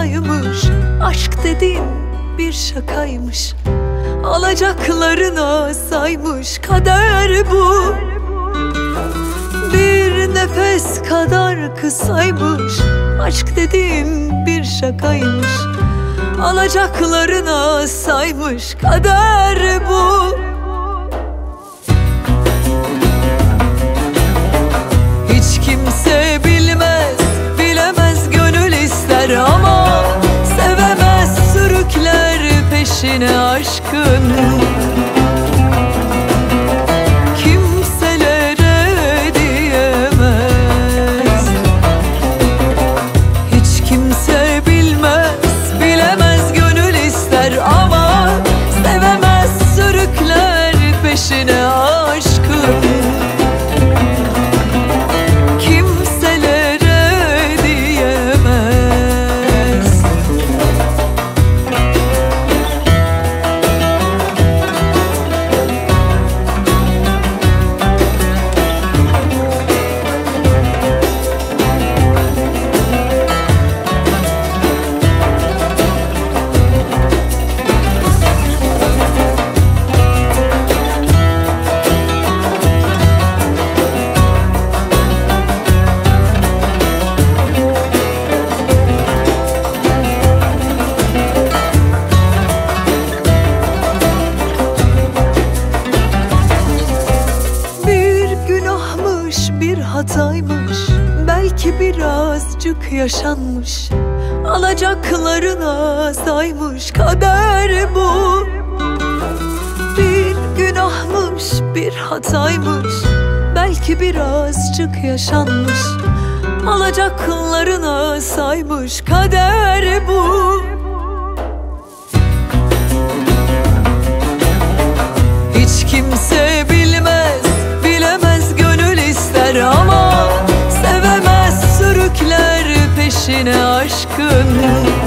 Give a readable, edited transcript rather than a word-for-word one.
hataymış. Aşk dediğin bir şakaymış. Alacaklarına saymış kader bu. Bir nefes kadar kısaymış. Aşk dediğim bir şakaymış. Alacaklarına saymış kader bu. Hiç kimse bilmez, bilemez, gönül ister ama sevemez, sürükler peşine aşkın. Kimselere diyemez. Hiç kimse bilmez, bilemez, gönül ister ama sevemez, sürükler peşine aşkın. Bir hataymış, belki birazcık yaşanmış. Alacaklarına saymış kader bu. Bir günahmış, bir hataymış, belki birazcık yaşanmış. Alacaklarına saymış kader bu. Hiç kimse bilmez, bilemez, gönül ister ama sevemez, sürükler peşine aşkın.